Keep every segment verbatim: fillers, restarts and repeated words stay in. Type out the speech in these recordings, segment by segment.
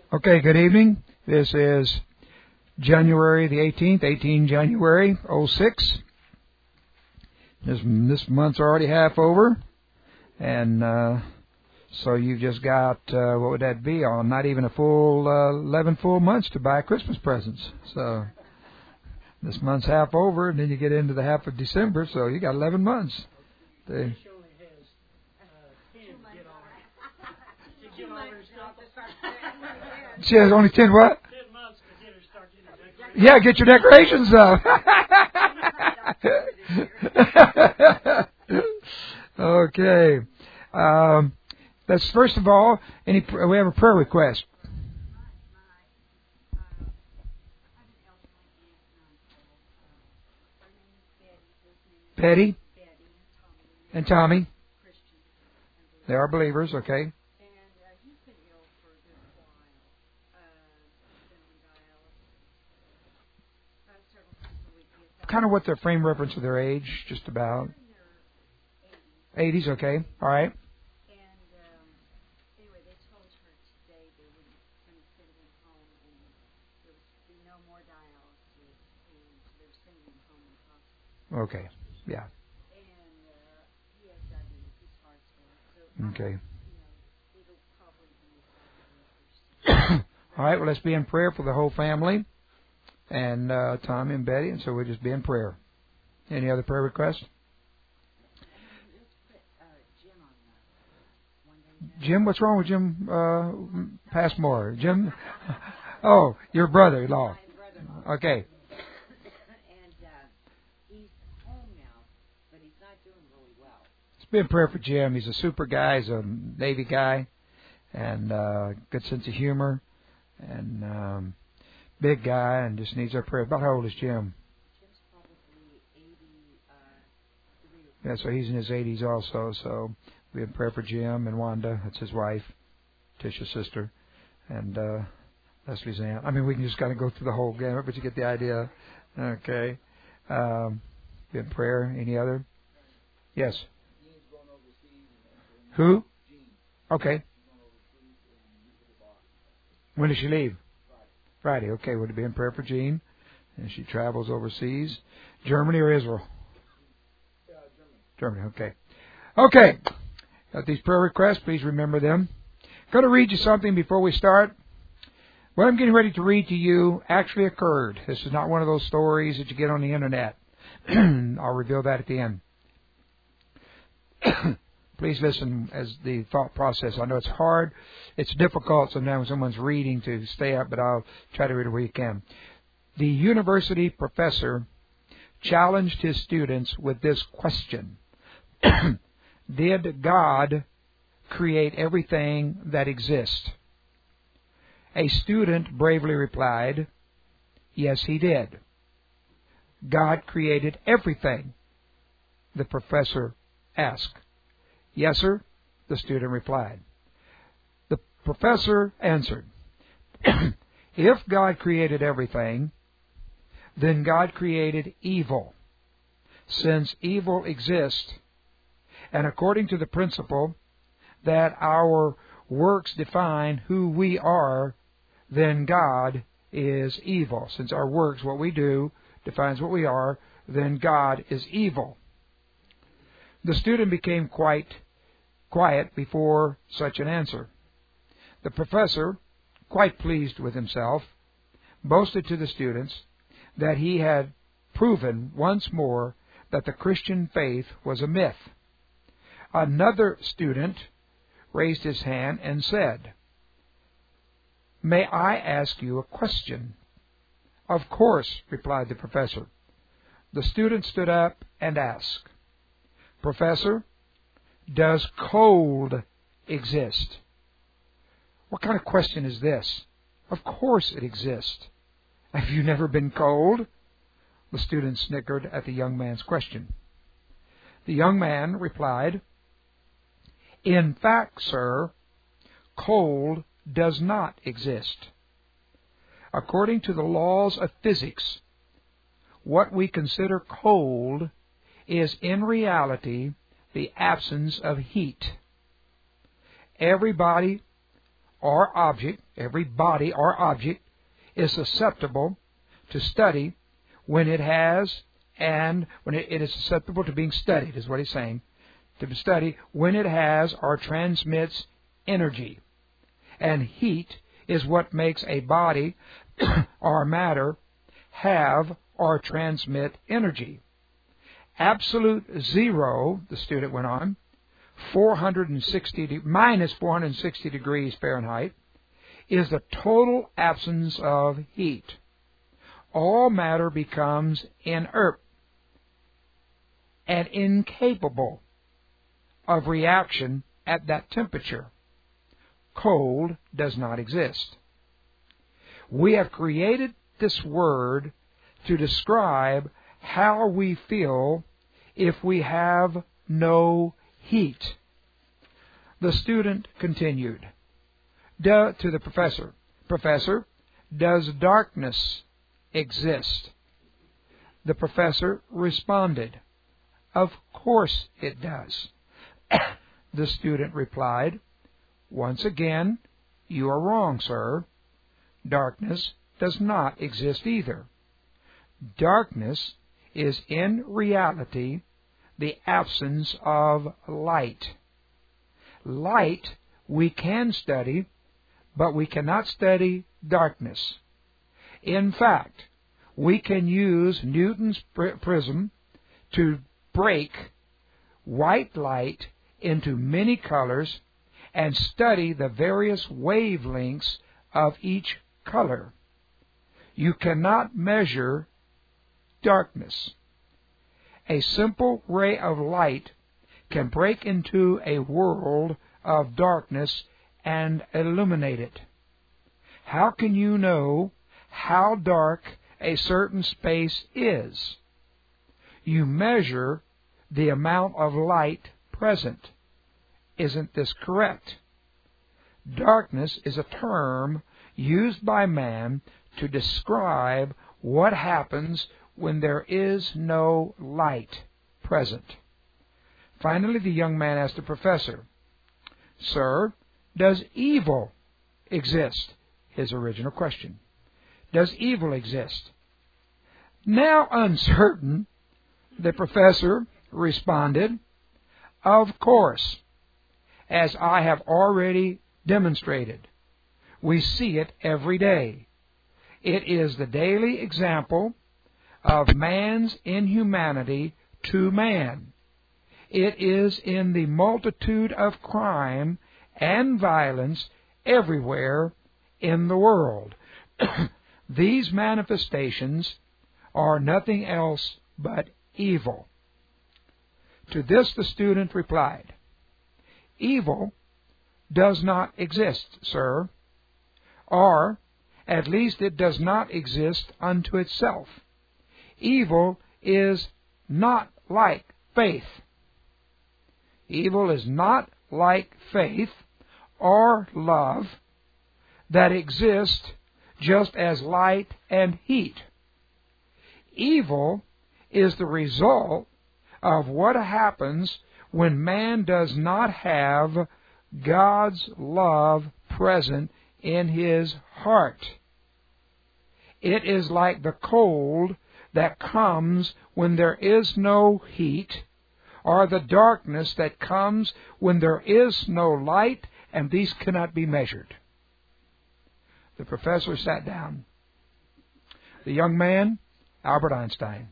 Okay, good evening. This is January the eighteenth, eighteen January oh six. This, this month's already half over, and uh, so you've just got, uh, what would that be, on not even a full uh, eleven full months to buy Christmas presents. So this month's half over, and then you get into the half of December, so you got eleven months. To, She has only ten what? Ten months to get her start getting Yeah, get your decorations up. Okay. Um, let's first of all, any we have a prayer request. Betty and Tommy. They are believers, okay. Kind of what their frame reference of their age, just about. eighties, okay. All right. And um, anyway, they told her today they were going to send him home, and there would be no more dialysis, and they're sending him home in hospital. Okay, yeah. And uh, he has diabetes, his heart's failed, so okay. You know, it'll probably be. All right. Well, let's be in prayer for the whole family. And uh, Tommy and Betty, and so we'll just be in prayer. Any other prayer requests? Jim, what's wrong with Jim uh, Passmore? Jim? Oh, your brother-in-law. Okay. And uh, he's home now, but he's not doing really well. Let's be in prayer for Jim. He's a super guy. He's a Navy guy, and uh, good sense of humor, and um, big guy, and just needs our prayer. About how old is Jim? Jim's probably eighty-three. Yeah, so he's in his eighties also. So we have prayer for Jim and Wanda. That's his wife, Tisha's sister, and uh, Leslie's aunt. I mean, we can just kind of go through the whole gamut, but you get the idea. Okay. Um, be in prayer. Any other? Yes. Who? Okay. When does she leave? Friday. Okay, would it be in prayer for Jean? And she travels overseas. Germany or Israel? Yeah, Germany. Germany, okay. Okay. Got these prayer requests. Please remember them. I'm going to read you something before we start. What I'm getting ready to read to you actually occurred. This is not one of those stories that you get on the Internet. I'll reveal that at the end. Please listen as the thought process. I know it's hard. It's difficult sometimes when someone's reading to stay up, but I'll try to read it where you can. The university professor challenged his students with this question. Did God create everything that exists? A student bravely replied, yes, he did. God created everything, the professor asked. Yes, sir, the student replied. The professor answered, if God created everything, then God created evil. Since evil exists, and according to the principle that our works define who we are, then God is evil. Since our works, what we do, defines what we are, then God is evil. The student became quite quiet before such an answer. The professor, quite pleased with himself, boasted to the students that he had proven once more that the Christian faith was a myth. Another student raised his hand and said, may I ask you a question? Of course, replied the professor. The student stood up and asked, Professor, does cold exist? What kind of question is this? Of course it exists. Have you never been cold? The student snickered at the young man's question. The young man replied, in fact, sir, cold does not exist. According to the laws of physics, what we consider cold is in reality the absence of heat. Everybody or object, every body or object, is susceptible to study when it has, and when it, it is susceptible to being studied, is what he's saying, to study when it has or transmits energy. And heat is what makes a body or matter have or transmit energy. Absolute zero, the student went on, four hundred sixty, minus four hundred sixty degrees Fahrenheit, is the total absence of heat. All matter becomes inert and incapable of reaction at that temperature. Cold does not exist. We have created this word to describe how we feel if we have no heat. The student continued to the professor, Professor, does darkness exist? The professor responded, Of course it does. The student replied, Once again, you are wrong, sir. Darkness does not exist either. Darkness is in reality the absence of light. Light we can study, but we cannot study darkness. In fact, we can use Newton's prism to break white light into many colors and study the various wavelengths of each color. You cannot measure darkness. A simple ray of light can break into a world of darkness and illuminate it. How can you know how dark a certain space is? You measure the amount of light present. Isn't this correct? Darkness is a term used by man to describe what happens when there is no light present. Finally, the young man asked the professor, Sir, does evil exist? His original question. Does evil exist? Now uncertain, the professor responded, Of course, as I have already demonstrated. We see it every day. It is the daily example of man's inhumanity to man. It is in the multitude of crime and violence everywhere in the world. These manifestations are nothing else but evil. To this the student replied, Evil does not exist, sir, or at least it does not exist unto itself. Evil is not like faith. Evil is not like faith or love that exist just as light and heat. Evil is the result of what happens when man does not have God's love present in his heart. It is like the cold that comes when there is no heat, or the darkness that comes when there is no light, and these cannot be measured. The professor sat down. The young man, Albert Einstein.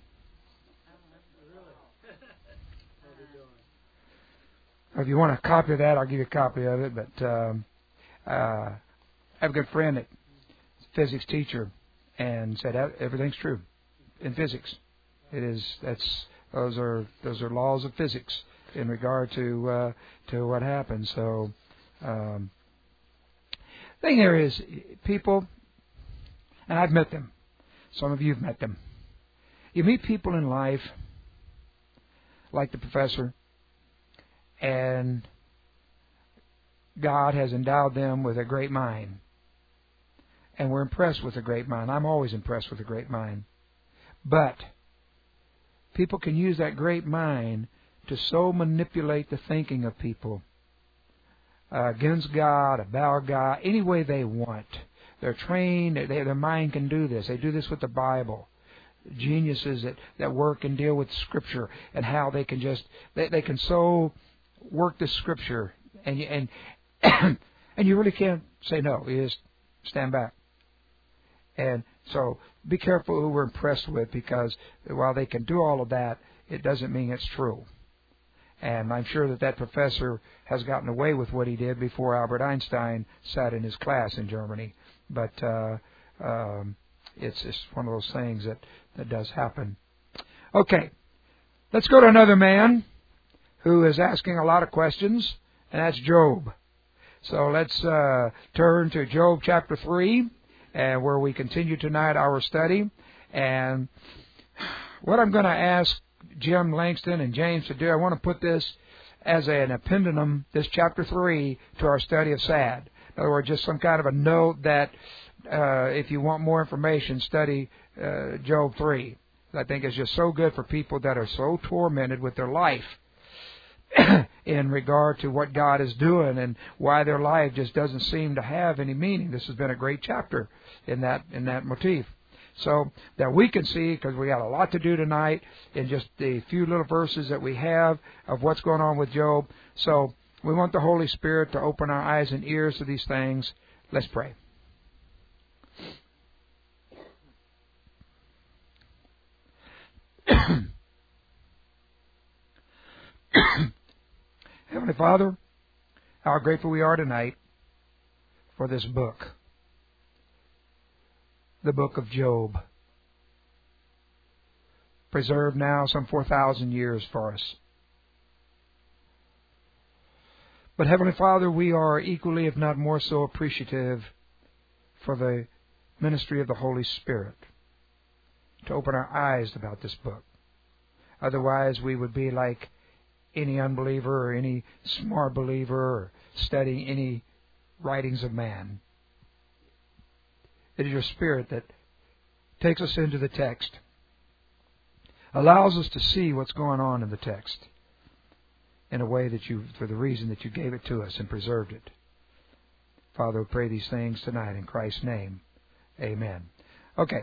If you want a copy of that, I'll give you a copy of it. But um, uh, I have a good friend that's a physics teacher, and said everything's true in physics. It is that's those are those are laws of physics in regard to uh, to what happens. So, um, the thing here is people, and I've met them. Some of you have met them. You meet people in life like the professor, and God has endowed them with a great mind. And we're impressed with a great mind. I'm always impressed with a great mind. But people can use that great mind to so manipulate the thinking of people uh, against God, about God, any way they want. They're trained. They, their mind can do this. They do this with the Bible. Geniuses that, that work and deal with Scripture and how they can just they, they can so work the Scripture and you, and and you really can't say no. You just stand back. And so be careful who we're impressed with, because while they can do all of that, it doesn't mean it's true. And I'm sure that that professor has gotten away with what he did before Albert Einstein sat in his class in Germany. But uh, um, it's just one of those things that, that does happen. Okay, let's go to another man who is asking a lot of questions, and that's Job. So let's uh, turn to Job chapter three, and where we continue tonight our study. And what I'm going to ask Jim Langston and James to do, I want to put this as an appendum, this chapter three, to our study of Sad. In other words, just some kind of a note that uh, if you want more information, study uh, Job three. I think it's just so good for people that are so tormented with their life in regard to what God is doing and why their life just doesn't seem to have any meaning. This has been a great chapter in that in that motif. So that we can see, because we got a lot to do tonight in just the few little verses that we have of what's going on with Job. So we want the Holy Spirit to open our eyes and ears to these things. Let's pray. Heavenly Father, how grateful we are tonight for this book, the book of Job, preserved now some four thousand years for us. But Heavenly Father, we are equally, if not more so, appreciative for the ministry of the Holy Spirit to open our eyes about this book. Otherwise, we would be like any unbeliever or any smart believer or studying any writings of man. It is your Spirit that takes us into the text, allows us to see what's going on in the text in a way that you, for the reason that you gave it to us and preserved it. Father, we pray these things tonight in Christ's name. Amen. Okay.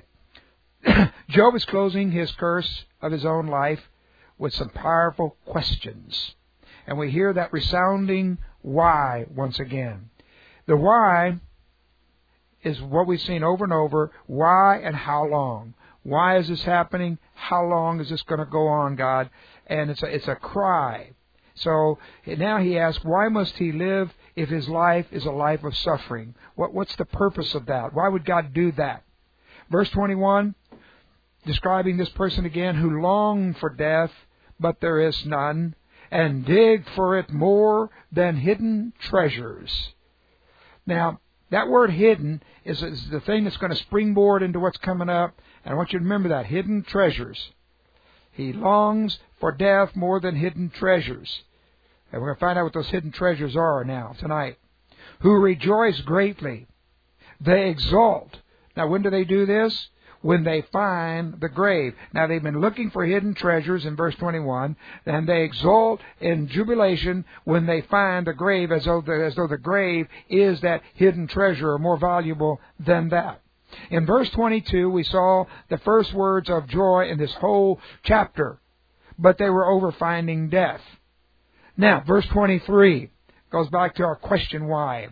Job is closing his curse of his own life with some powerful questions. And we hear that resounding why once again. The why is what we've seen over and over. Why and how long? Why is this happening? How long is this going to go on, God? And it's a, it's a cry. So now he asks, why must he live if his life is a life of suffering? What, what's the purpose of that? Why would God do that? Verse twenty-one, describing this person again who longed for death, but there is none, and dig for it more than hidden treasures. Now, that word hidden is, is the thing that's going to springboard into what's coming up. And I want you to remember that. Hidden treasures. He longs for death more than hidden treasures. And we're going to find out what those hidden treasures are now, tonight. Who rejoice greatly. They exult. Now, when do they do this? When they find the grave. Now, they've been looking for hidden treasures in verse twenty-one, and they exult in jubilation when they find the grave, as though the, as though the grave is that hidden treasure, or more valuable than that. In verse twenty-two, we saw the first words of joy in this whole chapter, but they were over finding death. Now, verse twenty-three goes back to our question, why?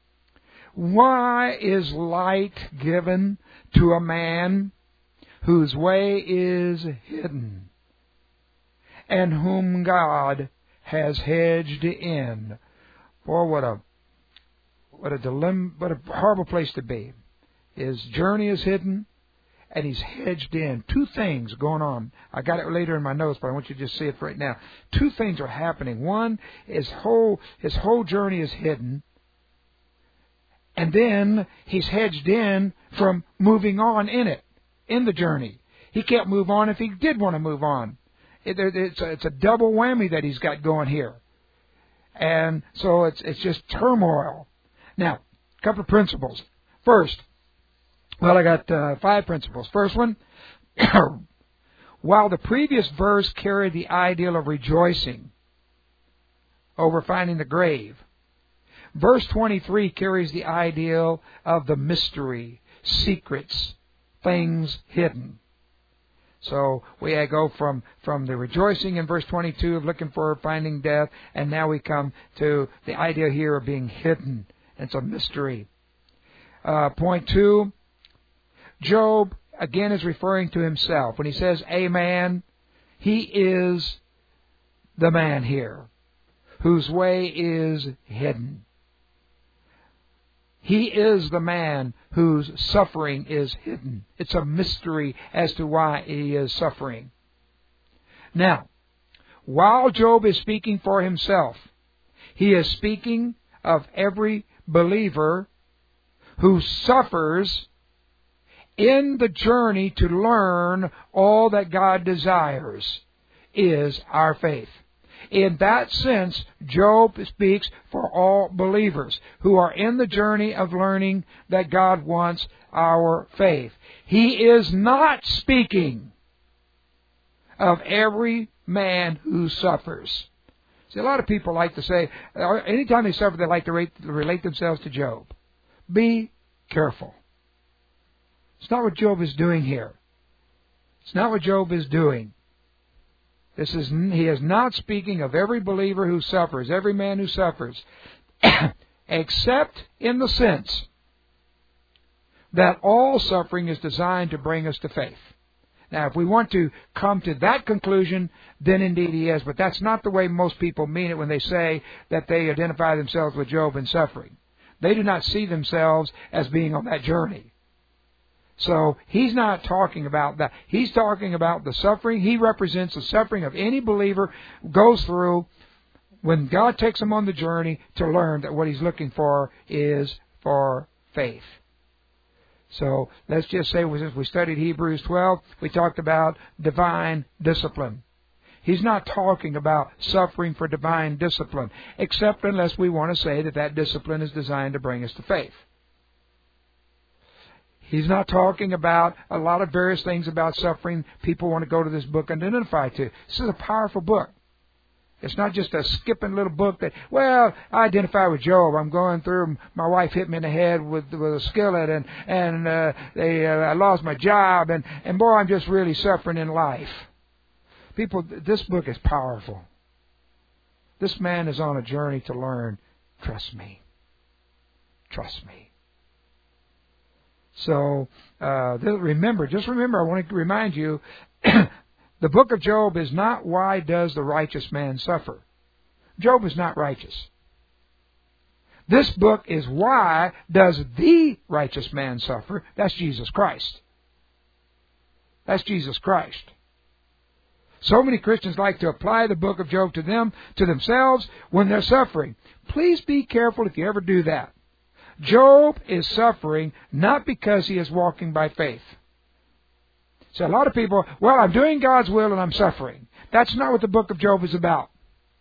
Why is light given to a man whose way is hidden, and whom God has hedged in? Boy, what a what a dilemma, what a horrible place to be. His journey is hidden, and he's hedged in. Two things going on. I got it later in my notes, but I want you to just see it right now. Two things are happening. One, his whole his whole journey is hidden. And then he's hedged in from moving on in it, in the journey. He can't move on if he did want to move on. It, it's, a, it's a double whammy that he's got going here. And so it's, it's just turmoil. Now, a couple of principles. First, well, I got uh, five principles. First one, while the previous verse carried the ideal of rejoicing over finding the grave, verse twenty-three carries the ideal of the mystery, secrets, things hidden. So we go from, from the rejoicing in verse twenty-two of looking for finding death, and now we come to the idea here of being hidden. It's a mystery. Uh, point two, Job again is referring to himself. When he says a man, he is the man here, whose way is hidden. He is the man whose suffering is hidden. It's a mystery as to why he is suffering. Now, while Job is speaking for himself, he is speaking of every believer who suffers in the journey to learn all that God desires is our faith. In that sense, Job speaks for all believers who are in the journey of learning that God wants our faith. He is not speaking of every man who suffers. See, a lot of people like to say, anytime they suffer, they like to relate themselves to Job. Be careful. It's not what Job is doing here. It's not what Job is doing. This is, he is not speaking of every believer who suffers, every man who suffers, except in the sense that all suffering is designed to bring us to faith. Now, if we want to come to that conclusion, then indeed he is. But that's not the way most people mean it when they say that they identify themselves with Job in suffering. They do not see themselves as being on that journey. So he's not talking about that. He's talking about the suffering. He represents the suffering of any believer goes through when God takes him on the journey to learn that what he's looking for is for faith. So let's just say, since we studied Hebrews twelve, we talked about divine discipline. He's not talking about suffering for divine discipline, except unless we want to say that that discipline is designed to bring us to faith. He's not talking about a lot of various things about suffering people want to go to this book and identify to. This is a powerful book. It's not just a skipping little book that, well, I identify with Job. I'm going through, my wife hit me in the head with, with a skillet, and, and uh, they, uh, I lost my job, and, and boy, I'm just really suffering in life. People, this book is powerful. This man is on a journey to learn, trust me. Trust me. So, uh, remember, just remember, I want to remind you, the book of Job is not why does the righteous man suffer. Job is not righteous. This book is why does the righteous man suffer. That's Jesus Christ. That's Jesus Christ. So many Christians like to apply the book of Job to them, to themselves, when they're suffering. Please be careful if you ever do that. Job is suffering not because he is walking by faith. So a lot of people, well, I'm doing God's will and I'm suffering. That's not what the book of Job is about.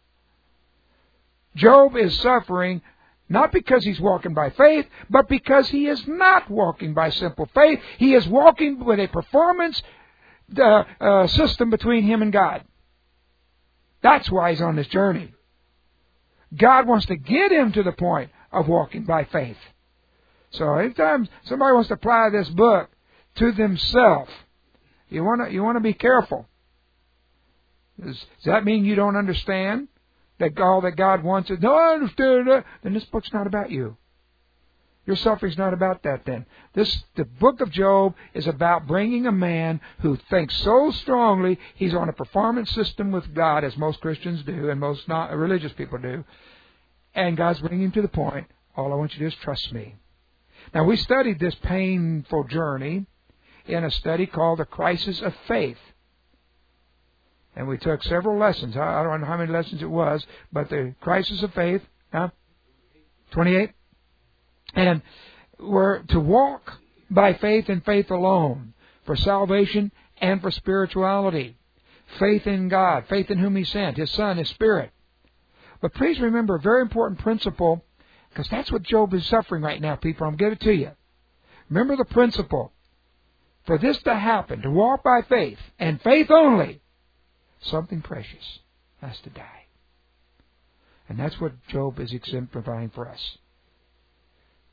Job is suffering not because he's walking by faith, but because he is not walking by simple faith. He is walking with a performance uh, uh, system between him and God. That's why he's on this journey. God wants to get him to the point of walking by faith. So anytime somebody wants to apply this book to themselves, you want to you want to be careful. Does, does that mean you don't understand that all that God wants is, no, I understand that. Then this book's not about you. Your suffering's not about that then. This the book of Job is about bringing a man who thinks so strongly he's on a performance system with God, as most Christians do and most not religious people do. And God's bringing him to the point, all I want you to do is trust me. Now, we studied this painful journey in a study called The Crisis of Faith. And we took several lessons. I don't know how many lessons it was, but The Crisis of Faith, huh? twenty-eight. And we're to walk by faith and faith alone for salvation and for spirituality. Faith in God, faith in whom He sent, His Son, His Spirit. But please remember a very important principle, because that's what Job is suffering right now, people. I'm going to give it to you. Remember the principle. For this to happen, to walk by faith, and faith only, something precious has to die. And that's what Job is exemplifying for us.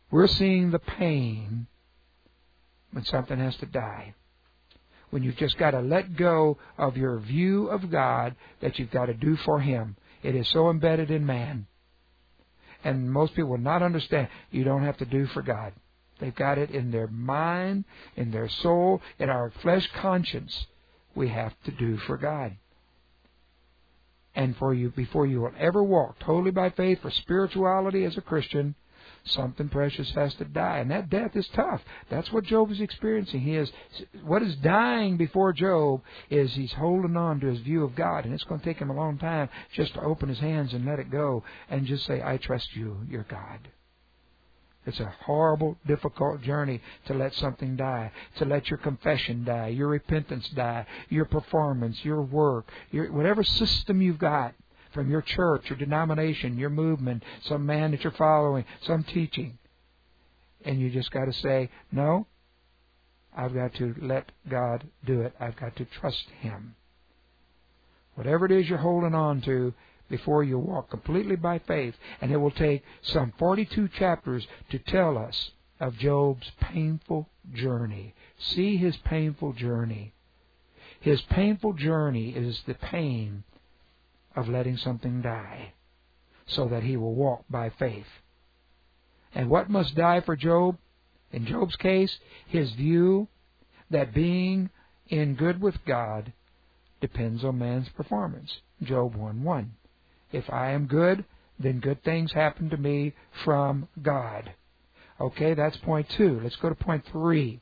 We're seeing the pain when something has to die. When you've just got to let go of your view of God that you've got to do for Him. It is so embedded in man. And most people will not understand. You don't have to do for God. They've got it in their mind, in their soul, in our flesh conscience. We have to do for God. And for you, before you will ever walk totally by faith for spirituality as a Christian, something precious has to die. And that death is tough. That's what Job is experiencing. He is, what is dying before Job is he's holding on to his view of God. And it's going to take him a long time just to open his hands and let it go and just say, I trust you, you're God. It's a horrible, difficult journey to let something die, to let your confession die, your repentance die, your performance, your work, your whatever system you've got from your church, your denomination, your movement, some man that you're following, some teaching. And you just got to say, no, I've got to let God do it. I've got to trust Him. Whatever it is you're holding on to, before you walk completely by faith. And it will take some forty-two chapters to tell us of Job's painful journey. See his painful journey. His painful journey is the pain of letting something die so that he will walk by faith. And what must die for Job? In Job's case, his view that being in good with God depends on man's performance. Job one one. If I am good, then good things happen to me from God. Okay, that's point two. Let's go to point three.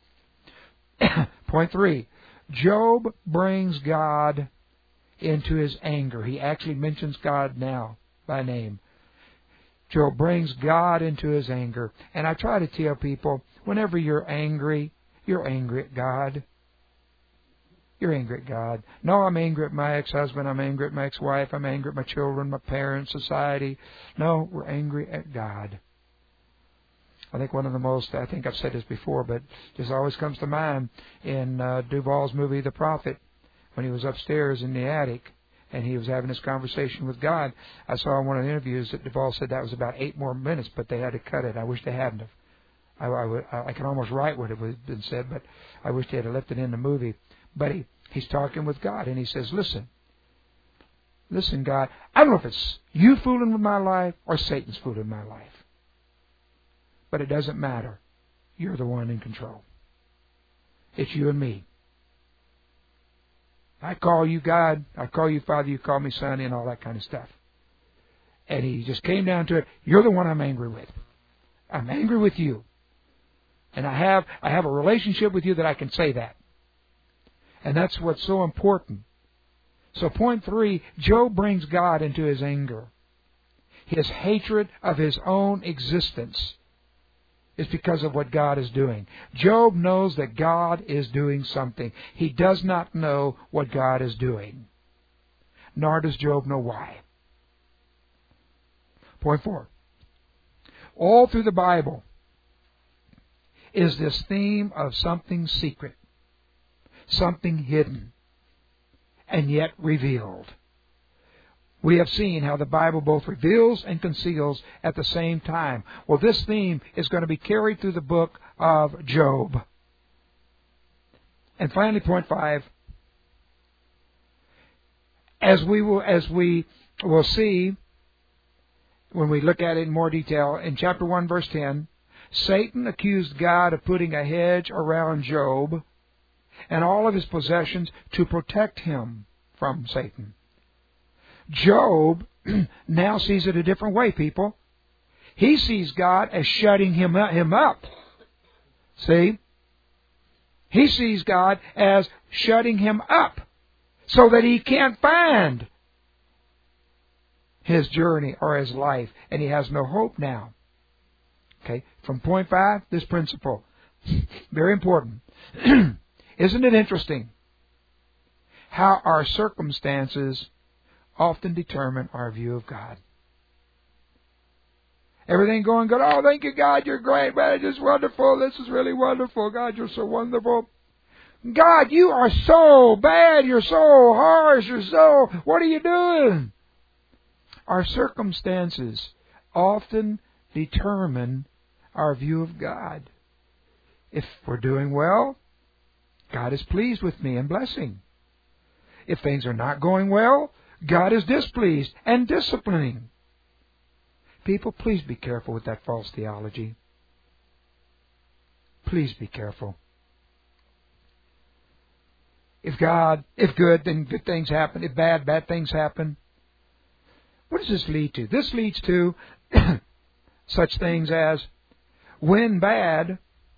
Point three. Job brings God into his anger. He actually mentions God now by name. Job brings God into his anger. And I try to tell people, whenever you're angry, you're angry at God. You're angry at God. No, I'm angry at my ex-husband. I'm angry at my ex-wife. I'm angry at my children, my parents, society. No, we're angry at God. I think one of the most, I think I've said this before, but just always comes to mind in uh, Duvall's movie, The Prophet, when he was upstairs in the attic and he was having this conversation with God. I saw in one of the interviews that Duvall said that was about eight more minutes, but they had to cut it. I wish they hadn't have. I, I, would, I can almost write what it was been said, but I wish they had left it in the movie. But he, he's talking with God, and he says, listen, listen, God, I don't know if it's you fooling with my life or Satan's fooling with my life. But it doesn't matter. You're the one in control. It's you and me. I call you God, I call you Father, you call me Son, and all that kind of stuff. And he just came down to it. You're the one I'm angry with. I'm angry with you. And I have I have a relationship with you that I can say that. And that's what's so important. So point three, Job brings God into his anger. His hatred of his own existence is because of what God is doing. Job knows that God is doing something. He does not know what God is doing. Nor does Job know why. Point four. All through the Bible is this theme of something secret, something hidden, and yet revealed. We have seen how the Bible both reveals and conceals at the same time. Well, this theme is going to be carried through the book of Job. And finally, point five. As we will, as we will see when we look at it in more detail, in chapter one, verse ten, Satan accused God of putting a hedge around Job and all of his possessions to protect him from Satan. Job now sees it a different way, people. He sees God as shutting him up. Him up. See? He sees God as shutting him up so that he can't find his journey or his life, and he has no hope now. Okay, from point five, this principle. Very important. Isn't it interesting how our circumstances often determine our view of God? Everything going good. Oh, thank you, God, you're great. Man, it's wonderful. This is really wonderful. God, you're so wonderful. God, you are so bad. You're so harsh. You're so... What are you doing? Our circumstances often determine our view of God. If we're doing well, God is pleased with me and blessing. If things are not going well, God is displeased and disciplining. People, please be careful with that false theology. Please be careful. If God, if good, then good things happen. If bad, bad things happen. What does this lead to? This leads to such things as when bad,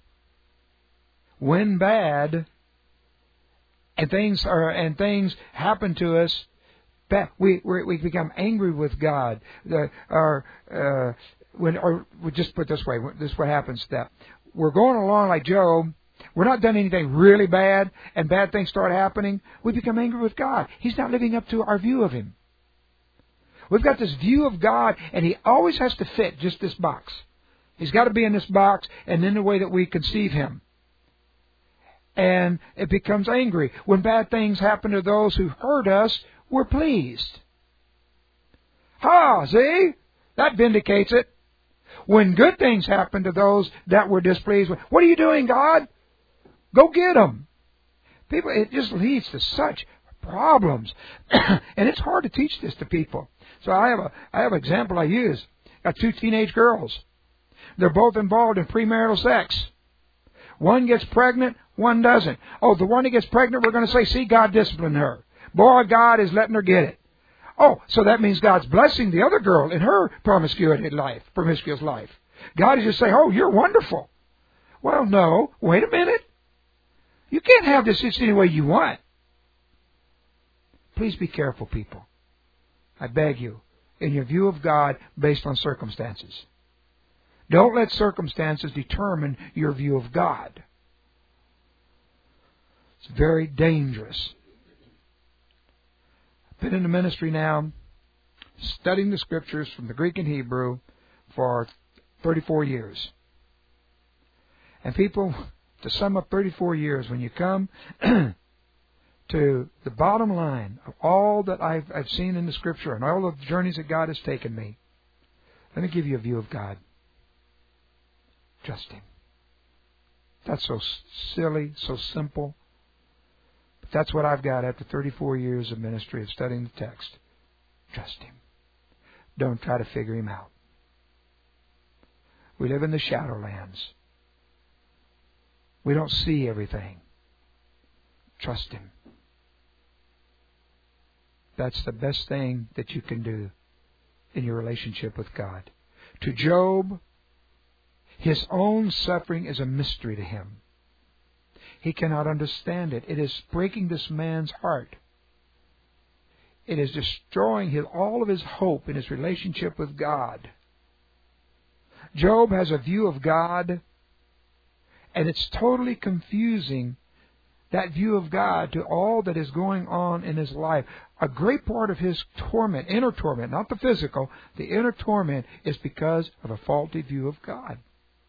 when bad, and things are and things happen to us, we we, we become angry with God. The, or uh, when, or we just put it this way. This is what happens. That we're going along like Job. We're not done anything really bad, and bad things start happening. We become angry with God. He's not living up to our view of Him. We've got this view of God, and He always has to fit just this box. He's got to be in this box, and in the way that we conceive Him. And it becomes angry. When bad things happen to those who hurt us, we're pleased. Ha! See? That vindicates it. When good things happen to those that we're displeased with, what are you doing, God? Go get them. People, it just leads to such problems. And it's hard to teach this to people. So I have a I have an example I use. Got two teenage girls. They're both involved in premarital sex. One gets pregnant, one doesn't. Oh, the one that gets pregnant, we're going to say, see, God disciplined her. Boy, God is letting her get it. Oh, so that means God's blessing the other girl in her promiscuity life, promiscuous life. God is just saying, oh, you're wonderful. Well, no, wait a minute. You can't have this just any way you want. Please be careful, people. I beg you, in your view of God based on circumstances. Don't let circumstances determine your view of God. It's very dangerous. I've been in the ministry now, studying the Scriptures from the Greek and Hebrew for thirty-four years. And people, to sum up thirty-four years, when you come to the bottom line of all that I've, I've seen in the Scripture and all the journeys that God has taken me, let me give you a view of God. Trust Him. That's so silly, so simple. But that's what I've got after thirty-four years of ministry of studying the text. Trust Him. Don't try to figure Him out. We live in the shadowlands. We don't see everything. Trust Him. That's the best thing that you can do in your relationship with God. To Job, his own suffering is a mystery to him. He cannot understand it. It is breaking this man's heart. It is destroying his, all of his hope in his relationship with God. Job has a view of God, and it's totally confusing that view of God to all that is going on in his life. A great part of his torment, inner torment, not the physical, the inner torment is because of a faulty view of God.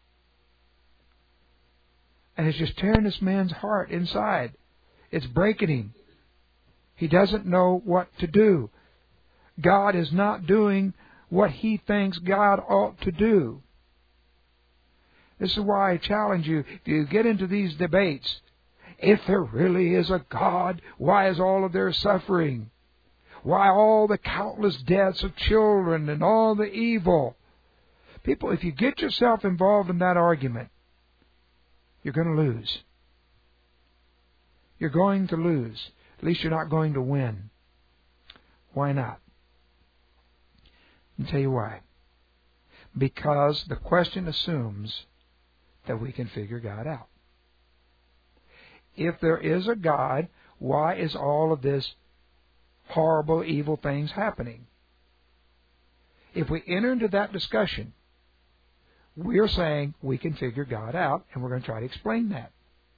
And it's just tearing this man's heart inside. It's breaking him. He doesn't know what to do. God is not doing what he thinks God ought to do. This is why I challenge you, if you get into these debates, if there really is a God, why is all of their suffering? Why all the countless deaths of children and all the evil? People, if you get yourself involved in that argument, you're going to lose. You're going to lose. At least you're not going to win. Why not? I'll tell you why. Because the question assumes that we can figure God out. If there is a God, why is all of this horrible, evil things happening? If we enter into that discussion, we're saying we can figure God out, and we're going to try to explain that.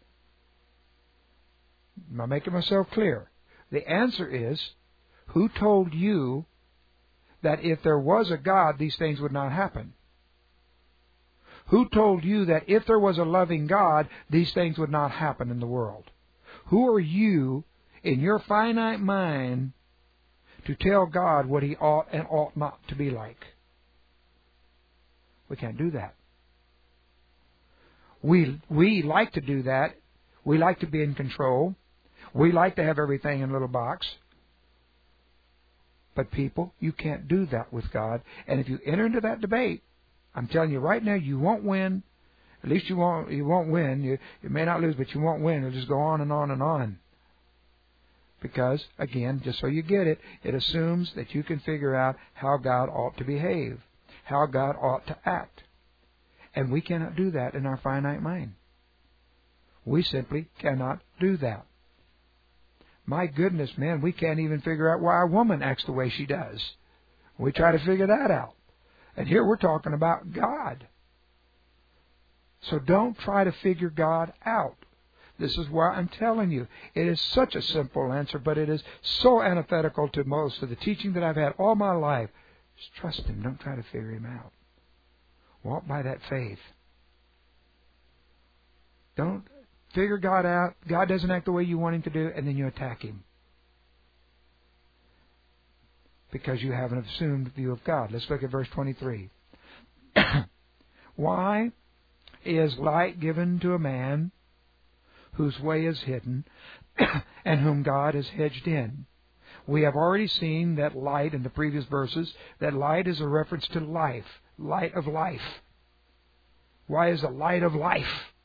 Am I making myself clear? The answer is, who told you that if there was a God, these things would not happen? Who told you that if there was a loving God, these things would not happen in the world? Who are you, in your finite mind, to tell God what He ought and ought not to be like? We can't do that. We, we like to do that. We like to be in control. We like to have everything in a little box. But people, you can't do that with God. And if you enter into that debate, I'm telling you right now, you won't win. At least you won't, you won't win. You, you may not lose, but you won't win. It'll just go on and on and on. Because, again, just so you get it, it assumes that you can figure out how God ought to behave, how God ought to act. And we cannot do that in our finite mind. We simply cannot do that. My goodness, man, we can't even figure out why a woman acts the way she does. We try to figure that out. And here we're talking about God. So don't try to figure God out. This is why I'm telling you. It is such a simple answer, but it is so antithetical to most of the teaching that I've had all my life. Just trust Him. Don't try to figure Him out. Walk by that faith. Don't figure God out. God doesn't act the way you want Him to do, and then you attack Him. Because you have an assumed view of God. Let's look at verse twenty-three. Why is light given to a man whose way is hidden, and whom God has hedged in? We have already seen that light in the previous verses, that light is a reference to life, light of life. Why is the light of life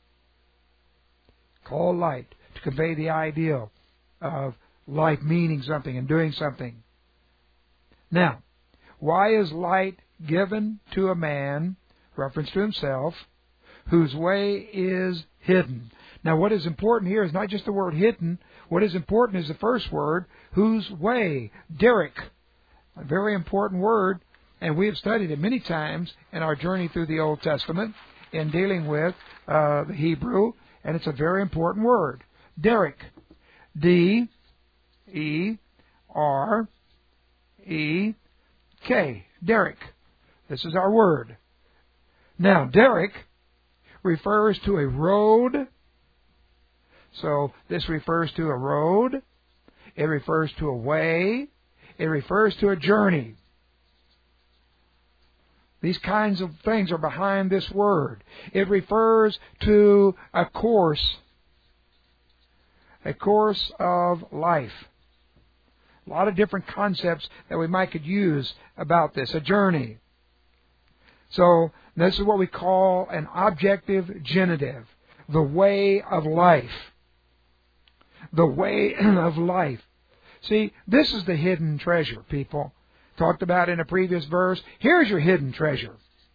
called light? To convey the ideal of life meaning something and doing something. Now, why is light given to a man, reference to himself, whose way is hidden? Now, what is important here is not just the word hidden. What is important is the first word, whose way. Derek. A very important word, and we have studied it many times in our journey through the Old Testament in dealing with uh, the Hebrew, and it's a very important word. Derek. D E R E K. Derek. This is our word. Now, Derek refers to a road. So this refers to a road. It refers to a way. It refers to a journey. These kinds of things are behind this word. It refers to a course. A course of life. A lot of different concepts that we might could use about this. A journey. So this is what we call an objective genitive. The way of life. The way of life. See, this is the hidden treasure, people. Talked about in a previous verse. Here's your hidden treasure.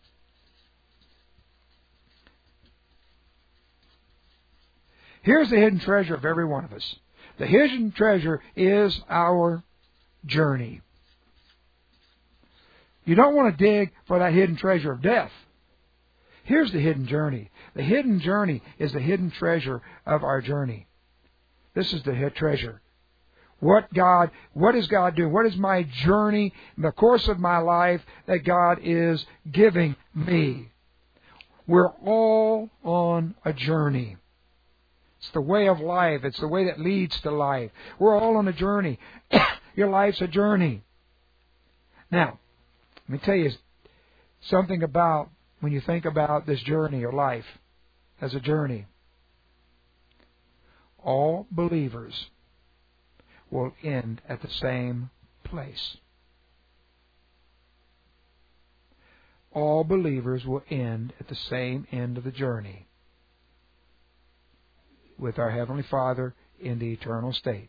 Here's the hidden treasure of every one of us. The hidden treasure is our journey. You don't want to dig for that hidden treasure of death. Here's the hidden journey. The hidden journey is the hidden treasure of our journey. This is the hidden treasure. What God, what is God doing? What is my journey, the course of my life that God is giving me? We're all on a journey. It's the way of life. It's the way that leads to life. We're all on a journey. Your life's a journey. Now, let me tell you something about when you think about this journey or life as a journey. All believers will end at the same place. All believers will end at the same end of the journey, with our Heavenly Father in the eternal state.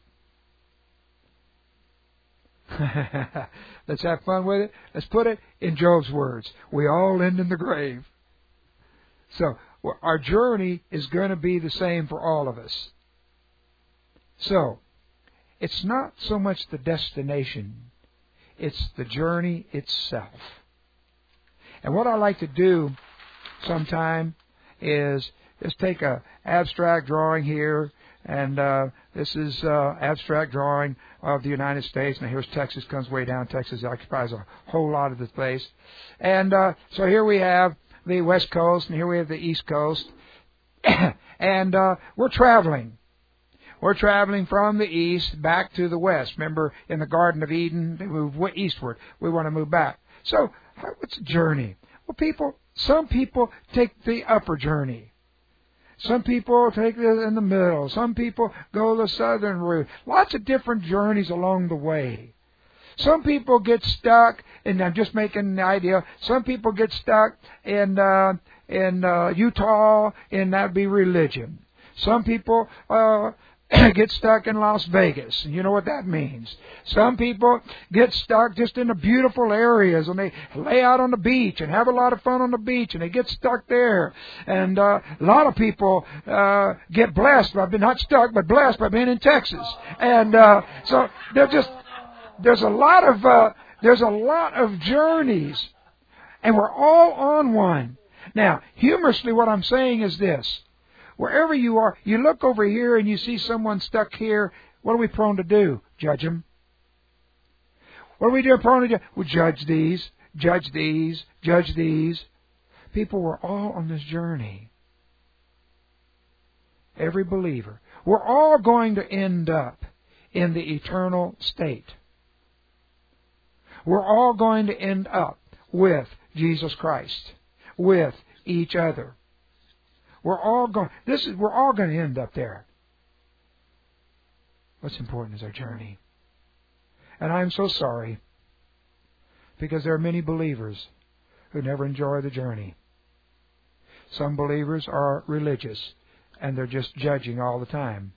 Let's have fun with it. Let's put it in Job's words. We all end in the grave. So, our journey is going to be the same for all of us. So, it's not so much the destination. It's the journey itself. And what I like to do sometime is just take a abstract drawing here, and uh, this is uh, abstract drawing of the United States. Now here's Texas, comes way down. Texas occupies a whole lot of the place. And uh, so here we have the West Coast, and here we have the East Coast. and uh, we're traveling. We're traveling from the east back to the west. Remember, in the Garden of Eden, they move eastward. We want to move back. So, what's a journey? Well, people, some people take the upper journey. Some people take it in the middle. Some people go the southern route. Lots of different journeys along the way. Some people get stuck, and I'm just making an idea. Some people get stuck in uh, in uh, Utah, and that'd be religion. Some people uh, get stuck in Las Vegas, and you know what that means. Some people get stuck just in the beautiful areas, and they lay out on the beach and have a lot of fun on the beach, and they get stuck there. And uh, a lot of people uh, get blessed by being not stuck, but blessed by being in Texas. And uh, so they're just there's a lot of uh, there's a lot of journeys, and we're all on one. Now, humorously, what I'm saying is this. Wherever you are, you look over here and you see someone stuck here. What are we prone to do? Judge them. What are we doing prone to do? We judge these, judge these, judge these. People, we're all on this journey. Every believer. We're all going to end up in the eternal state. We're all going to end up with Jesus Christ, with each other. We're all going. This is. We're all going to end up there. What's important is our journey. And I'm so sorry, because there are many believers who never enjoy the journey. Some believers are religious, and they're just judging all the time.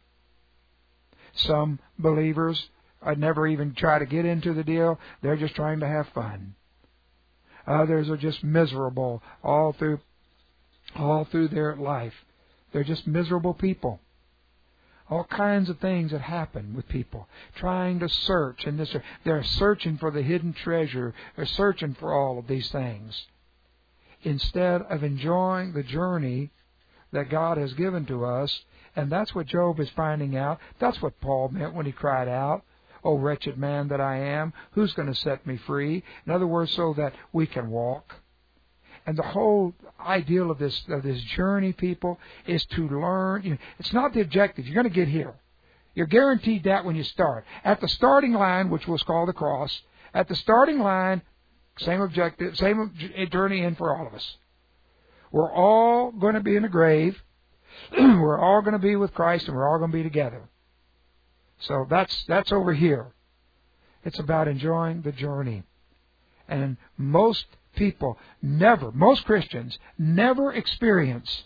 Some believers I never even try to get into the deal. They're just trying to have fun. Others are just miserable all through all through their life. They're just miserable people. All kinds of things that happen with people trying to search. And this, they're searching for the hidden treasure. They're searching for all of these things, instead of enjoying the journey that God has given to us. And that's what Job is finding out. That's what Paul meant when he cried out, "O wretched man that I am, who's going to set me free?" In other words, so that we can walk. And the whole ideal of this of this journey, people, is to learn. You know, it's not the objective. You're going to get here. You're guaranteed that when you start. At the starting line, which was called the cross, at the starting line, same objective, same journey in for all of us. We're all going to be in the grave. We're all going to be with Christ, and we're all going to be together. So that's that's over here. It's about enjoying the journey. And most people never, most Christians never experience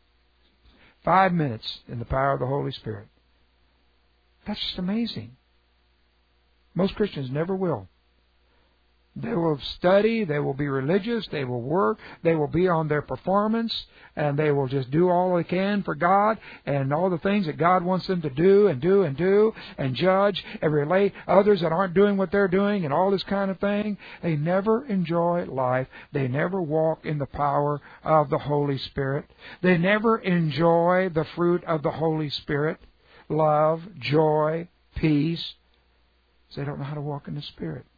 five minutes in the power of the Holy Spirit. That's just amazing. Most Christians never will. They will study, they will be religious, they will work, they will be on their performance, and they will just do all they can for God and all the things that God wants them to do and do and do and judge and relate others that aren't doing what they're doing and all this kind of thing. They never enjoy life. They never walk in the power of the Holy Spirit. They never enjoy the fruit of the Holy Spirit, love, joy, peace. So they don't know how to walk in the Spirit.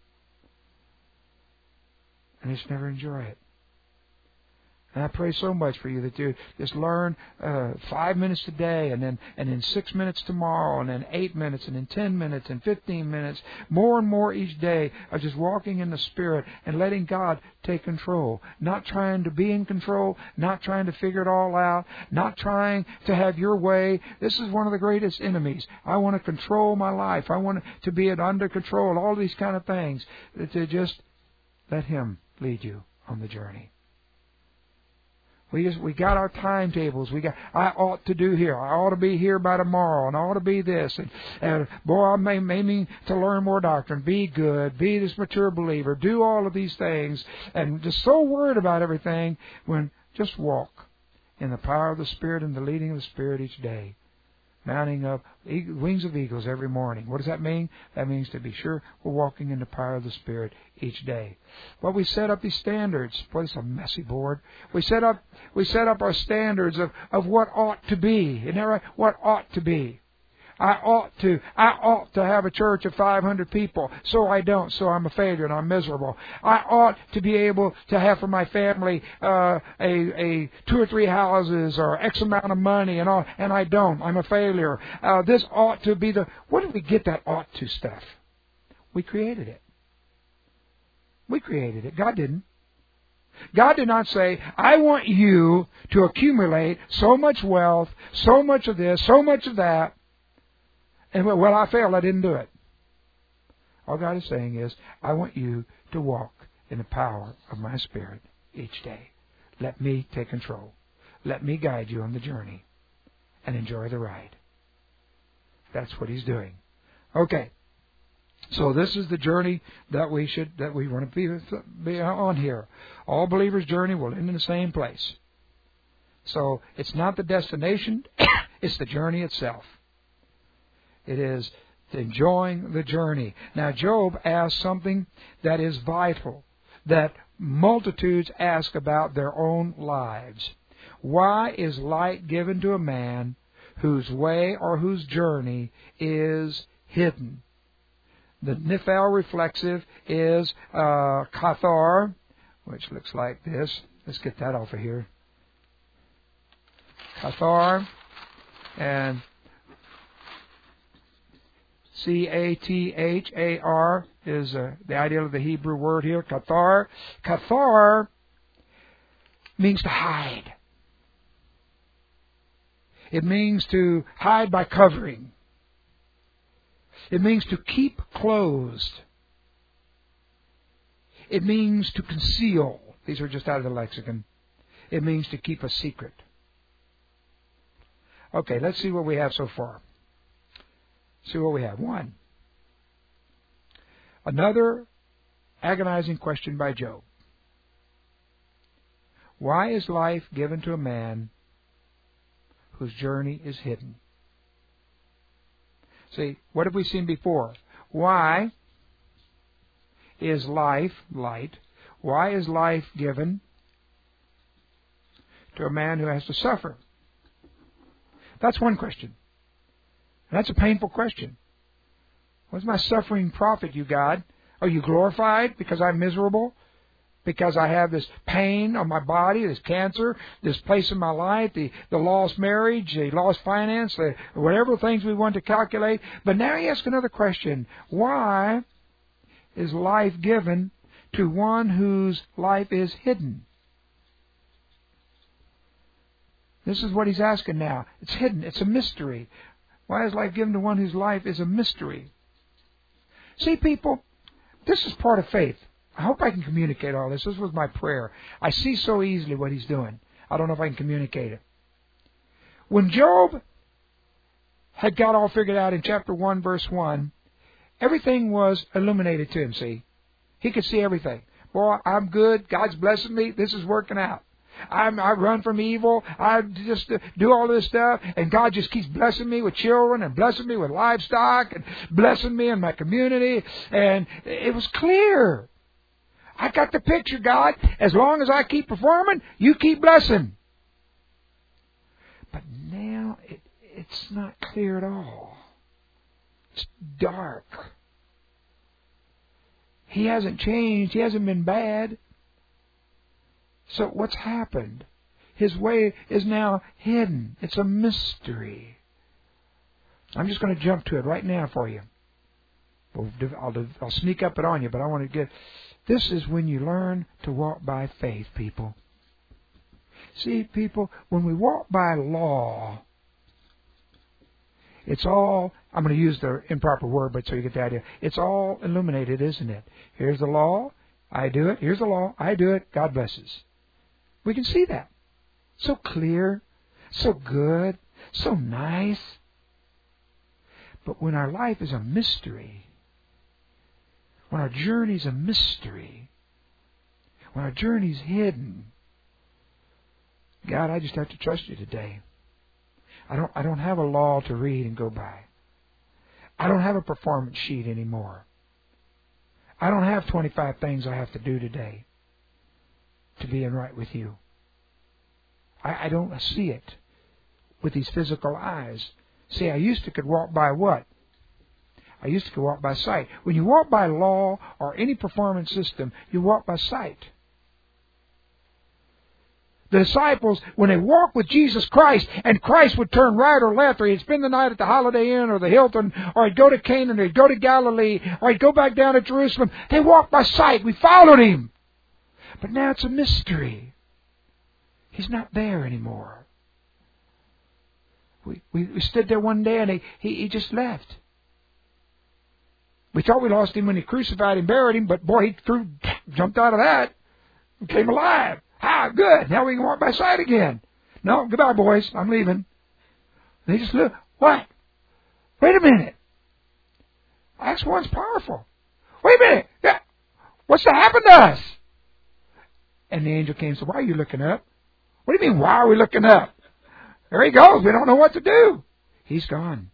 And they just never enjoy it. And I pray so much for you that you just learn uh, five minutes today, and then and then six minutes tomorrow, and then eight minutes, and then ten minutes, and fifteen minutes, more and more each day of just walking in the Spirit and letting God take control. Not trying to be in control, not trying to figure it all out, not trying to have your way. This is one of the greatest enemies. I want to control my life. I want to be it under control. All these kind of things. To just let Him lead you on the journey. We just we got our timetables. We got I ought to do here. I ought to be here by tomorrow, and I ought to be this. And, and boy, I may, may mean to learn more doctrine. Be good. Be this mature believer. Do all of these things, and just so worried about everything. When just walk in the power of the Spirit and the leading of the Spirit each day, mounting up wings of eagles every morning. What does that mean? That means to be sure we're walking in the power of the Spirit each day. Well, we set up these standards. Boy, it's a messy board. We set up we set up our standards of, of what ought to be. Isn't that right? What ought to be. I ought to. I ought to have a church of five hundred people. So I don't. So I'm a failure and I'm miserable. I ought to be able to have for my family uh, a a two or three houses or X amount of money and all, and I don't. I'm a failure. Uh, this ought to be the. Where did we get that ought to stuff? We created it. We created it. God didn't. God did not say, I want you to accumulate so much wealth, so much of this, so much of that. And well, I failed. I didn't do it. All God is saying is, I want you to walk in the power of my Spirit each day. Let me take control. Let me guide you on the journey and enjoy the ride. That's what He's doing. Okay. So this is the journey that we should, that we want to be, be on here. All believers' journey will end in the same place. So it's not the destination, it's the journey itself. It is enjoying the journey. Now Job asked something that is vital, that multitudes ask about their own lives. Why is light given to a man whose way or whose journey is hidden? The Nephil reflexive is uh, kathar, which looks like this. Let's get that off of here. Kathar, and C A T H A R is uh, the idea of the Hebrew word here. Kathar. Kathar means to hide. It means to hide by covering. It means to keep closed. It means to conceal. These are just out of the lexicon. It means to keep a secret. Okay, let's see what we have so far. See what we have. One. Another agonizing question by Job. Why is life given to a man whose journey is hidden? See, what have we seen before? Why is life, light, why is life given to a man who has to suffer? That's one question. And that's a painful question. What's my suffering profit, you God? Are you glorified because I'm miserable? Because I have this pain on my body, this cancer, this place in my life, the, the lost marriage, the lost finance, the, whatever things we want to calculate. But now he asks another question. Why is life given to one whose life is hidden? This is what he's asking now. It's hidden. It's a mystery. Why is life given to one whose life is a mystery? See, people, this is part of faith. I hope I can communicate all this. This was my prayer. I see so easily what he's doing. I don't know if I can communicate it. When Job had got all figured out in chapter one, verse one, everything was illuminated to him, see. He could see everything. Boy, I'm good. God's blessing me. This is working out. I'm, I run from evil. I just do all this stuff. And God just keeps blessing me with children and blessing me with livestock and blessing me in my community. And it was clear. I got the picture, God. As long as I keep performing, you keep blessing. But now it, it's not clear at all. It's dark. He hasn't changed. He hasn't been bad. So what's happened? His way is now hidden. It's a mystery. I'm just going to jump to it right now for you. I'll, I'll sneak up it on you, but I want to get... This is when you learn to walk by faith, people. See, people, when we walk by law, it's all, I'm going to use the improper word, but so you get the idea. It's all illuminated, isn't it? Here's the law, I do it. Here's the law, I do it. God blesses. We can see that. So clear, so good, so nice. But when our life is a mystery, when our journey's a mystery, when our journey's hidden, God, I just have to trust you today. I don't, I don't have a law to read and go by. I don't have a performance sheet anymore. I don't have twenty-five things I have to do today to be in right with you. I, I don't see it with these physical eyes. See, I used to could walk by what? I used to walk by sight. When you walk by law or any performance system, you walk by sight. The disciples, when they walked with Jesus Christ, and Christ would turn right or left, or he'd spend the night at the Holiday Inn or the Hilton, or he'd go to Canaan, or he'd go to Galilee, or he'd go back down to Jerusalem, they walked by sight. We followed him. But now it's a mystery. He's not there anymore. We, we, we stood there one day and he, he, he just left. We thought we lost him when he crucified and buried him, but boy, he threw, jumped out of that and came alive. Ah, good. Now we can walk by sight again. No, goodbye, boys. I'm leaving. They just look. What? Wait a minute. Acts one's powerful. Wait a minute. Yeah. What's to happen to us? And the angel came and said, why are you looking up? What do you mean, why are we looking up? There he goes. We don't know what to do. He's gone.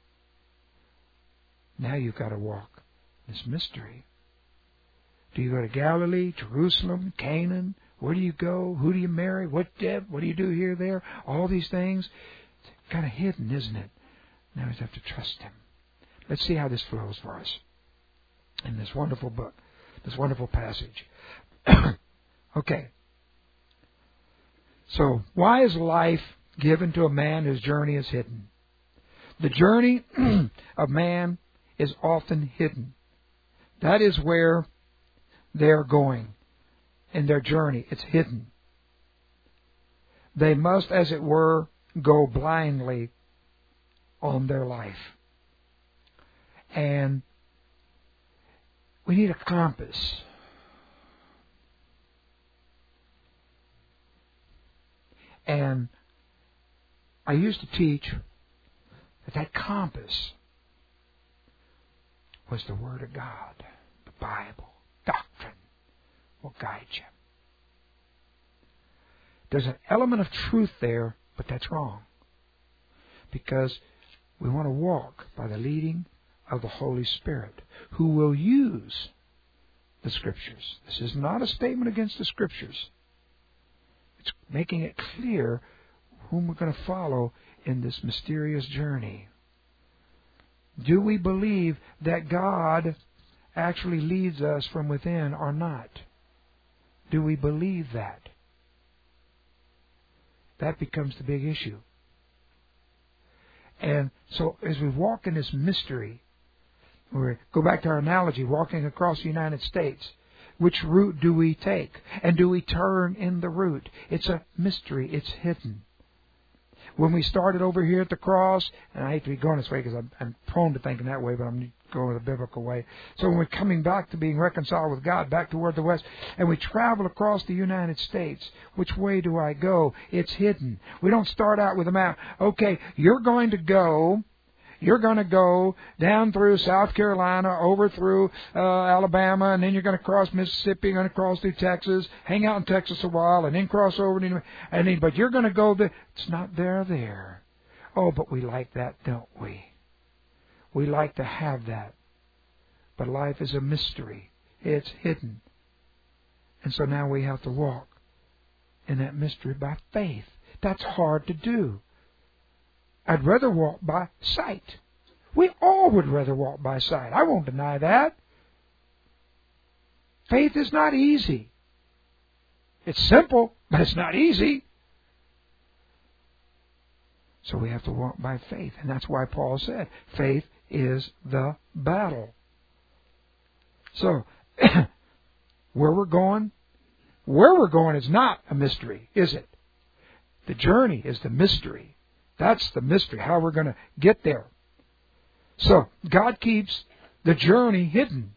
Now you've got to walk this mystery. Do you go to Galilee, Jerusalem, Canaan? Where do you go? Who do you marry? What what do you do here, there? All these things. It's kind of hidden, isn't it? Now we have to trust Him. Let's see how this flows for us in this wonderful book, this wonderful passage. Okay. So, why is life given to a man whose journey is hidden? The journey of man is often hidden. That is where they're going in their journey. It's hidden. They must, as it were, go blindly on their life. And we need a compass. And I used to teach that that compass was the Word of God, the Bible, doctrine will guide you. There's an element of truth there, but that's wrong. Because we want to walk by the leading of the Holy Spirit, who will use the Scriptures. This is not a statement against the Scriptures. It's making it clear whom we're going to follow in this mysterious journey. Do we believe that God actually leads us from within or not? Do we believe that? That becomes the big issue. And so as we walk in this mystery, we go back to our analogy, walking across the United States. Which route do we take? And do we turn in the route? It's a mystery. It's hidden. When we started over here at the cross, and I hate to be going this way because I'm, I'm prone to thinking that way, but I'm going the biblical way. So when we're coming back to being reconciled with God, back toward the west, and we travel across the United States, which way do I go? It's hidden. We don't start out with a map. Okay, you're going to go... You're going to go down through South Carolina, over through uh, Alabama, and then you're going to cross Mississippi, you're going to cross through Texas, hang out in Texas a while, and then cross over. And then, but you're going to go there. It's not there there. Oh, but we like that, don't we? We like to have that. But life is a mystery. It's hidden. And so now we have to walk in that mystery by faith. That's hard to do. I'd rather walk by sight. We all would rather walk by sight. I won't deny that. Faith is not easy. It's simple, but it's not easy. So we have to walk by faith. And that's why Paul said, faith is the battle. So, where we're going, where we're going is not a mystery, is it? The journey is the mystery. That's the mystery, how we're going to get there. So, God keeps the journey hidden.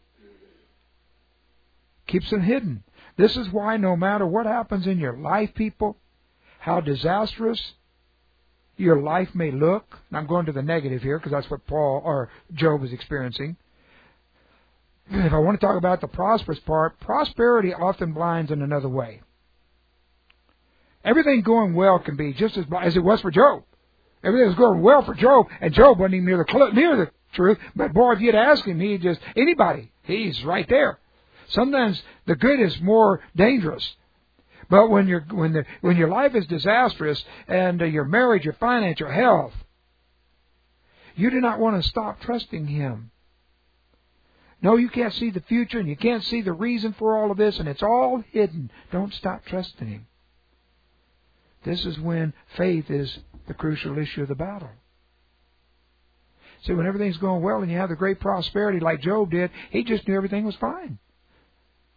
Keeps it hidden. This is why no matter what happens in your life, people, how disastrous your life may look, and I'm going to the negative here because that's what Paul or Job is experiencing. If I want to talk about the prosperous part, prosperity often blinds in another way. Everything going well can be just as blind as it was for Job. Everything was going well for Job, and Job wasn't even near the, near the truth. But boy, if you'd ask him, he'd just, anybody, he's right there. Sometimes the good is more dangerous. But when your when the when your life is disastrous and uh, your marriage, your finance, your health, you do not want to stop trusting Him. No, you can't see the future, and you can't see the reason for all of this, and it's all hidden. Don't stop trusting Him. This is when faith is the crucial issue of the battle. See, when everything's going well and you have the great prosperity like Job did, he just knew everything was fine.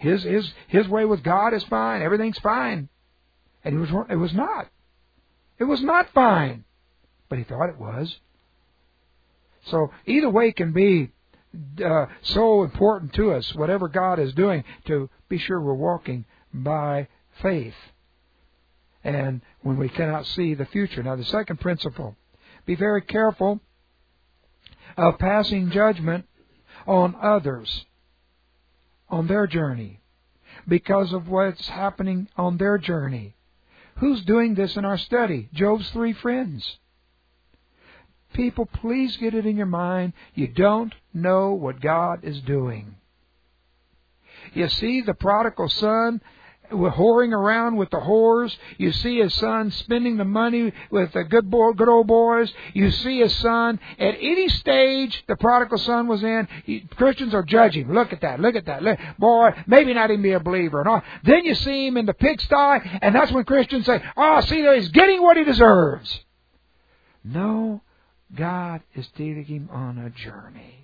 His his his way with God is fine. Everything's fine. And it was it was not. It was not fine. But he thought it was. So either way can be uh, so important to us, whatever God is doing, to be sure we're walking by faith. And when we cannot see the future. Now the second principle, be very careful of passing judgment on others, on their journey, because of what's happening on their journey. Who's doing this in our study? Job's three friends. People, please get it in your mind, you don't know what God is doing. You see the prodigal son whoring around with the whores. You see his son spending the money with the good boy, good old boys. You see his son at any stage the prodigal son was in. He, Christians are judging. Look at that. Look at that. Look, boy, maybe not even be a believer. And all. Then you see him in the pigsty, and that's when Christians say, "Oh, see, he's getting what he deserves." No, God is taking him on a journey.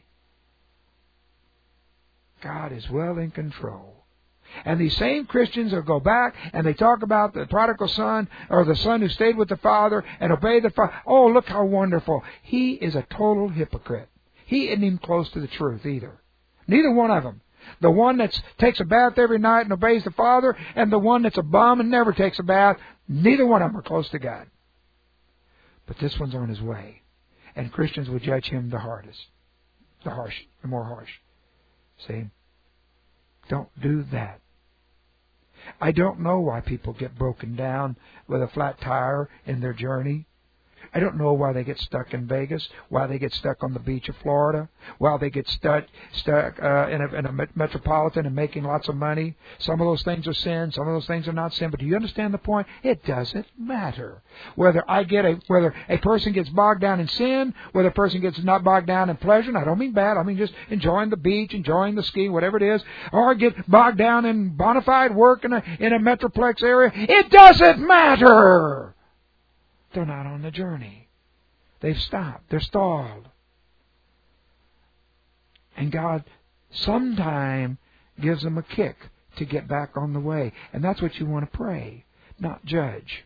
God is well in control. And these same Christians will go back and they talk about the prodigal son or the son who stayed with the father and obeyed the father. Oh, look how wonderful. He is a total hypocrite. He isn't even close to the truth either. Neither one of them. The one that takes a bath every night and obeys the father, and the one that's a bum and never takes a bath, neither one of them are close to God. But this one's on his way. And Christians will judge him the hardest. The harsh, the more harsh. See? Don't do that. I don't know why people get broken down with a flat tire in their journey. I don't know why they get stuck in Vegas, why they get stuck on the beach of Florida, why they get stuck stuck uh, in, a, in a metropolitan and making lots of money. Some of those things are sin, some of those things are not sin. But do you understand the point? It doesn't matter whether I get a whether a person gets bogged down in sin, whether a person gets not bogged down in pleasure. And I don't mean bad. I mean just enjoying the beach, enjoying the skiing, whatever it is, or get bogged down in bona fide work in a in a metroplex area. It doesn't matter. They're not on the journey. They've stopped. They're stalled. And God sometime gives them a kick to get back on the way. And that's what you want to pray, not judge.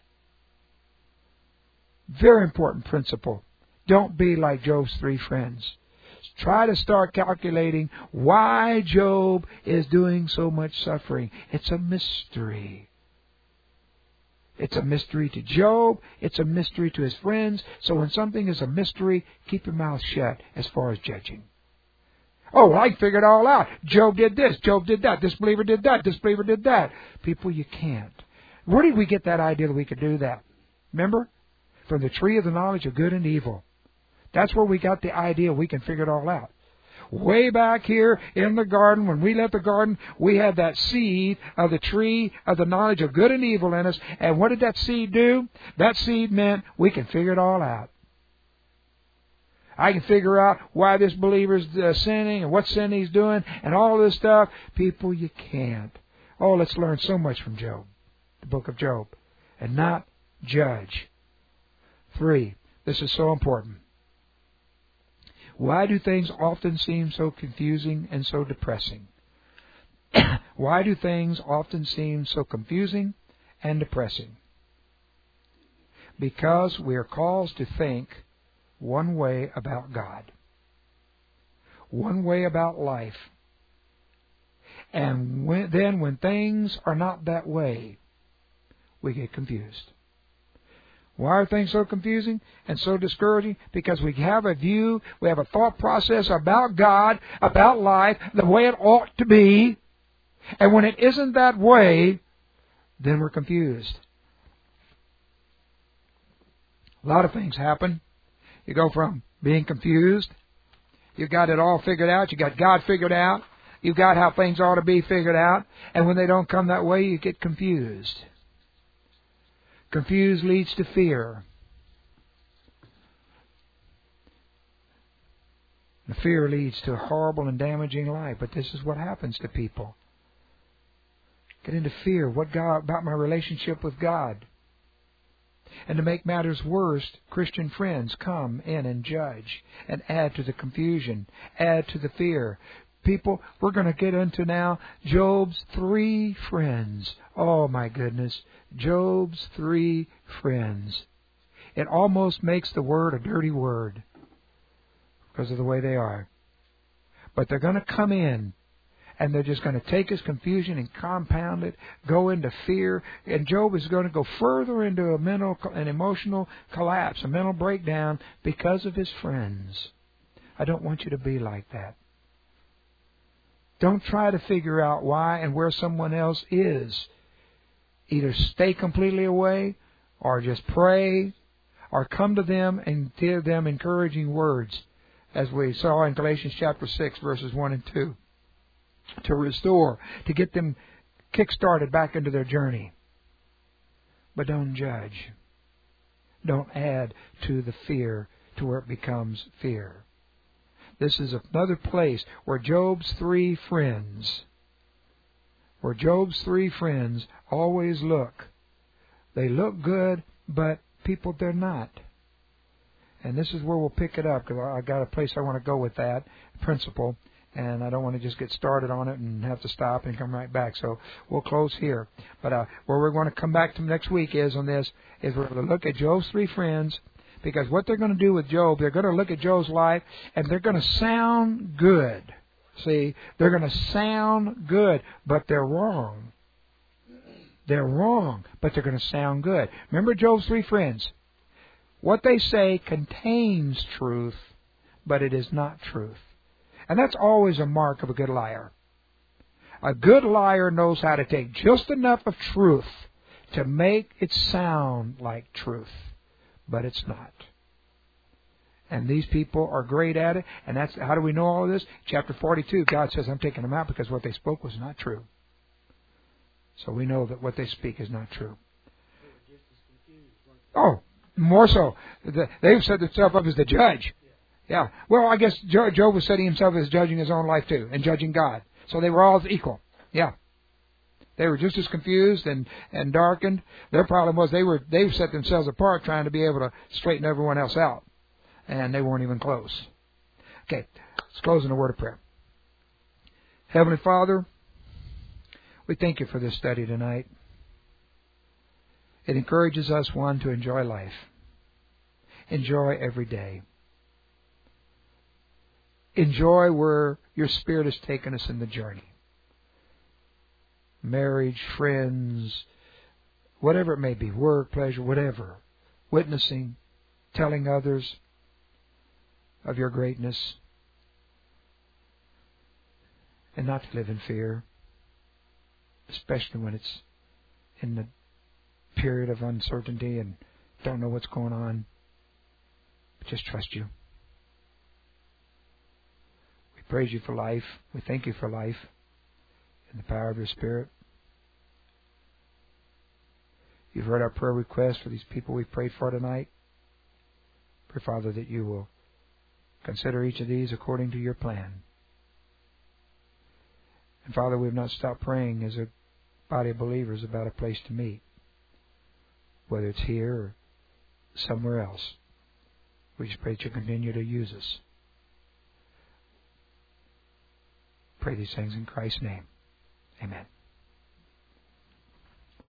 Very important principle. Don't be like Job's three friends. Try to start calculating why Job is doing so much suffering. It's a mystery. It's a mystery to Job. It's a mystery to his friends. So when something is a mystery, keep your mouth shut as far as judging. Oh, well, I can figure it all out. Job did this. Job did that. This believer did that. This believer did that. People, you can't. Where did we get that idea that we could do that? Remember? From the tree of the knowledge of good and evil. That's where we got the idea we can figure it all out. Way back here in the garden, when we left the garden, we had that seed of the tree of the knowledge of good and evil in us. And what did that seed do? That seed meant we can figure it all out. I can figure out why this believer's uh, sinning and what sin he's doing and all this stuff. People, you can't. Oh, let's learn so much from Job, the book of Job, and not judge. Three, this is so important. Why do things often seem so confusing and so depressing? Why do things often seem so confusing and depressing? Because we are called to think one way about God, one way about life. And when, then when things are not that way, we get confused. Why are things so confusing and so discouraging? Because we have a view, we have a thought process about God, about life, the way it ought to be. And when it isn't that way, then we're confused. A lot of things happen. You go from being confused, you've got it all figured out, you got God figured out, you've got how things ought to be figured out, and when they don't come that way, you get confused. Confused leads to fear. The fear leads to a horrible and damaging life. But this is what happens to people. Get into fear. What God about my relationship with God? And to make matters worse, Christian friends come in and judge and add to the confusion, add to the fear. people, we're going to get into now Job's three friends. Oh, my goodness. Job's three friends. It almost makes the word a dirty word because of the way they are. But they're going to come in, and they're just going to take his confusion and compound it, go into fear, and Job is going to go further into a mental, an emotional collapse, a mental breakdown because of his friends. I don't want you to be like that. Don't try to figure out why and where someone else is. Either stay completely away, or just pray, or come to them and give them encouraging words, as we saw in Galatians chapter six, verses one and two. To restore, to get them kick-started back into their journey. But don't judge. Don't add to the fear to where it becomes fear. This is another place where Job's three friends, where Job's three friends always look. They look good, but people they're not. And this is where we'll pick it up, because I got a place I want to go with that principle. And I don't want to just get started on it and have to stop and come right back. So we'll close here. But uh, where we're going to come back to next week is on this, is we're going to look at Job's three friends. Because what they're going to do with Job, they're going to look at Job's life, and they're going to sound good. See, they're going to sound good, but they're wrong. They're wrong, but they're going to sound good. Remember Job's three friends. What they say contains truth, but it is not truth. And that's always a mark of a good liar. A good liar knows how to take just enough of truth to make it sound like truth, but it's not. And these people are great at it. And that's how do we know all of this? Chapter forty-two, God says, I'm taking them out because what they spoke was not true. So we know that what they speak is not true. Oh, more so. They've set themselves up as the judge. Yeah. Well, I guess Job was setting himself as judging his own life too, and judging God. So they were all equal. Yeah. They were just as confused and, and darkened. Their problem was they were they set themselves apart trying to be able to straighten everyone else out. And they weren't even close. Okay. Let's close in a word of prayer. Heavenly Father, we thank you for this study tonight. It encourages us, one, to enjoy life. Enjoy every day. Enjoy where your Spirit has taken us in the journey. Marriage, friends, whatever it may be, work, pleasure, whatever. Witnessing, telling others of your greatness. And not to live in fear, especially when it's in the period of uncertainty and don't know what's going on. But just trust you. Praise you for life. We thank you for life and the power of your Spirit. You've heard our prayer requests for these people we've prayed for tonight. Pray, Father, that you will consider each of these according to your plan. And Father, we have not stopped praying as a body of believers about a place to meet, whether it's here or somewhere else. We just pray that you continue to use us. Pray these things in Christ's name. Amen.